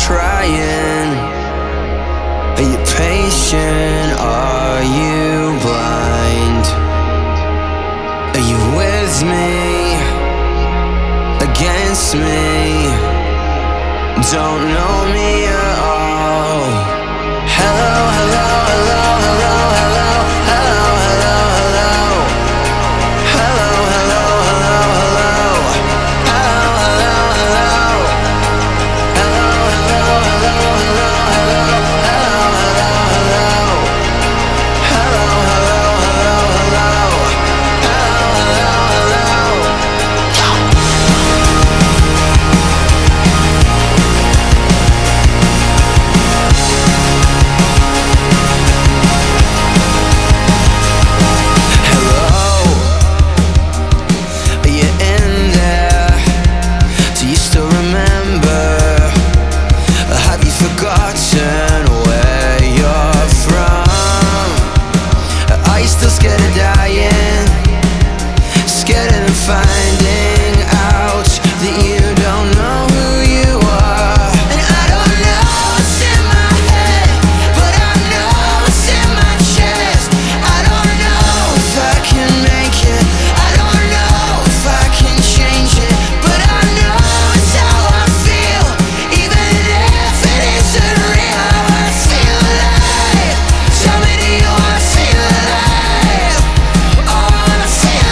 trying? Are you patient? Are you blind? Are you with me? Against me? Don't know me at all. Hello, hello, hello, hello, hello, hello, hello, hello. Hello, hello, hello, hello. Hello, hello, hello. Hello, hello, hello, hello, hello. Hello, hello, hello. Hello, hello, hello, hello. Hello, hello, forgotten where you're from? Are you still scared of dying? Scared of finding out that you don't know who you are? And I don't know what's in my head, but I know what's in my chest. I don't know if I can make it, I don't know if I can change it, but I know it's how I feel, even if it isn't real. I wanna feel alive. Tell me, do you wanna feel alive? Oh, I wanna feel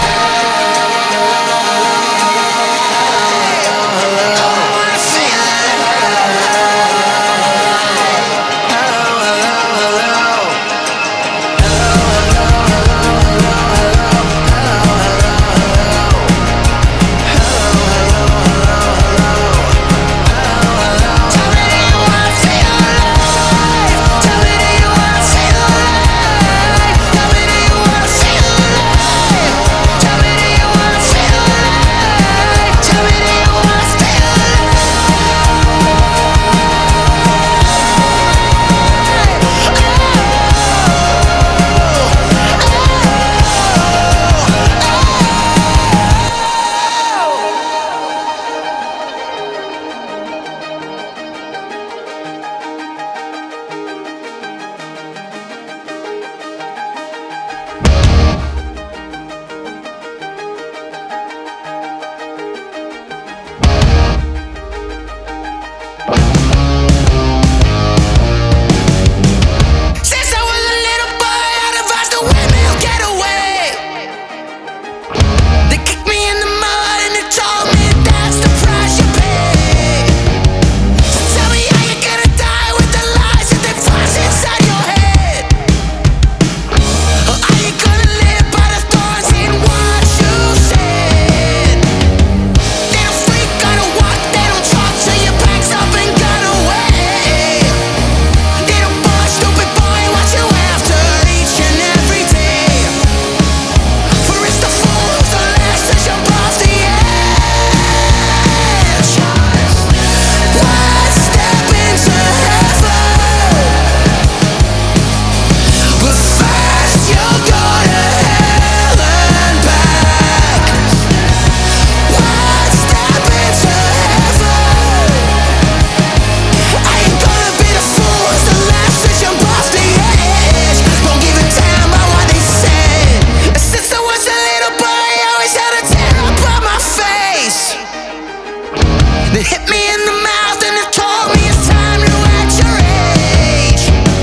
They hit me in the mouth and it told me it's time to act your age.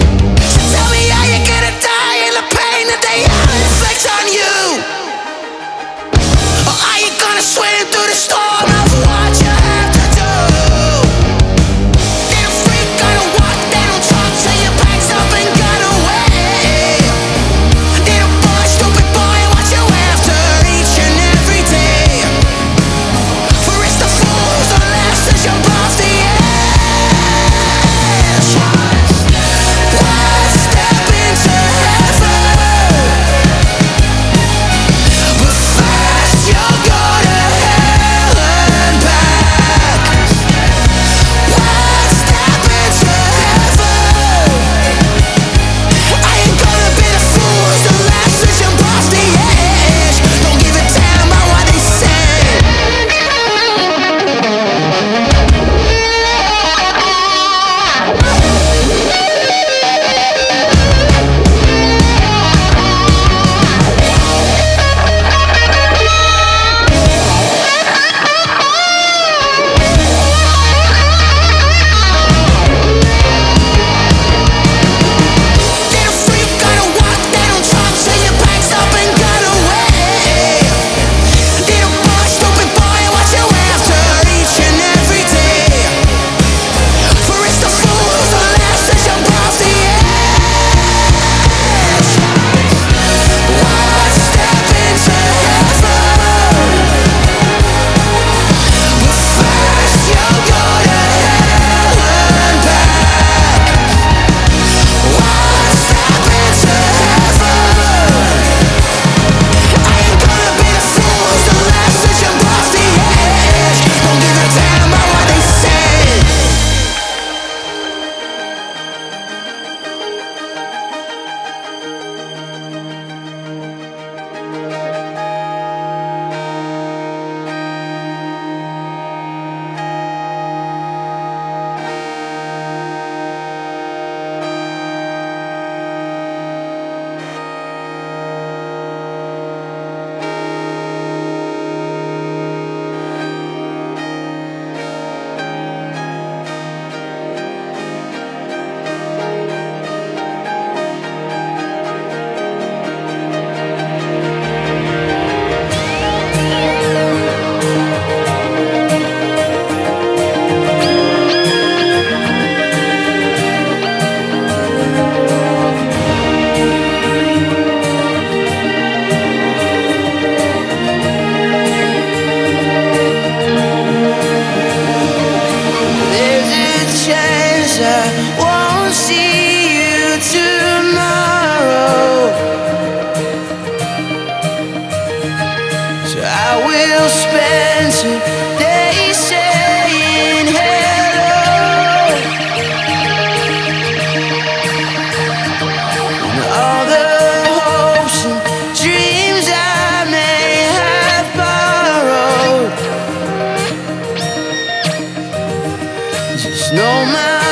So tell me, how you gonna die in the pain that they inflict on you? Or are you gonna swim through the storm of what you have to do? They don't freak, gonna walk, they don't talk till your back's up and got away. They don't boy, stupid boy, what you after each and every day. For it's the fools who last as your No matter